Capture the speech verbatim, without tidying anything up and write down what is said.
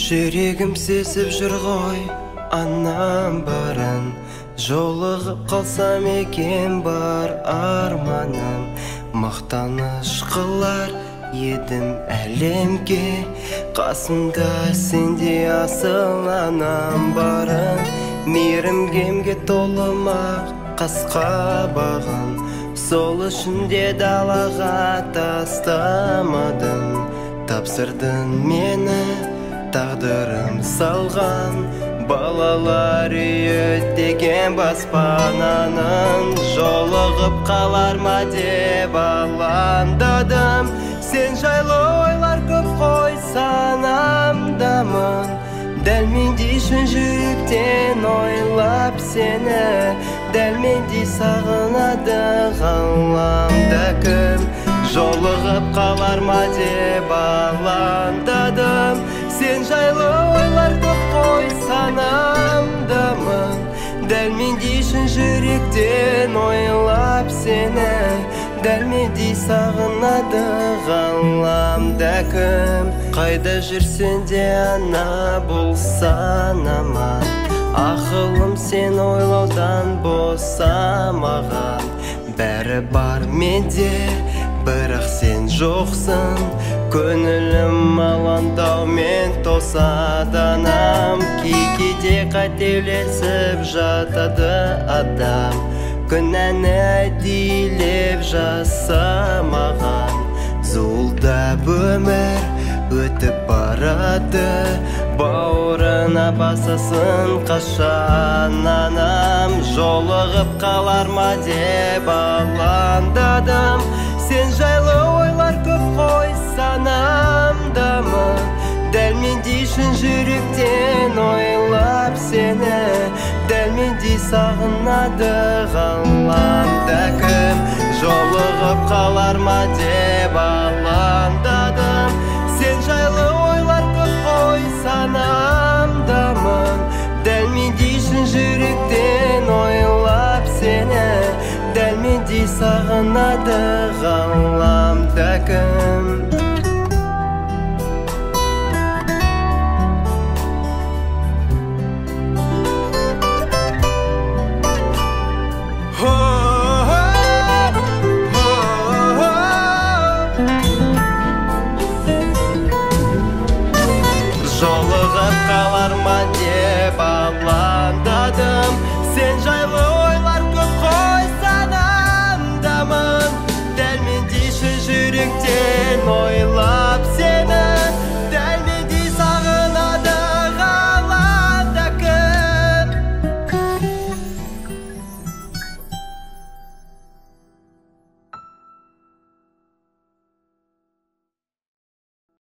Жүрегім сезіп жүр ғой анам барын, жолығып қалсам екен бар арманым. Мақтаныш қылар едім әлемге, қасымда сенде асыл анам барын. Мейірімге толымақ қасқа бағын, сол үшін де далаға тастамадым. Тапсырдың мені тағдырым салған, балалар үйі деген баспананың. Жолығып қалар ма деп алаңдадым, сен жайлы ойлар көп қой санамдамын. Дәл мендей шын жүректен ойлап сені, дәл мендей сағынады ғаламда кім. Жолығып қалар ма деп алаңдадым, сен жайлы ойлар көп қой санамдамын. Дәл мендей шын жүректен ойлап сені, дәл мендей сағынады ғаламда кім. Қайда жүрсен де ана болсан аман, ақылым сен ойлаудан босамаған. Бәрі бар менде, бірақ сен жоқсың, көңілім алаңдаумен тосады анам. Кейде қателесіп жатады адам, күнәні әдейілеп жасамаған. Зуылдап өмір өтіп барады, бауырына басасын қашан анам. Жолығып қалар ма деп алаңдадым, сен жайлы ойлар көп қой санамдамын. Дәл мендей шын жүректен ойлап сені, дәл мендей сағынады ғаламда кім. Жолығып қалар ма деп алаңдадым, сен жайлы ойлар көп қой санамдамын. Дәл мендей шын жүректен ойлап сені, дәл мендей сағынады ғаламда кім. Жолығып қалар ма деп алаңдадым, сен жайлы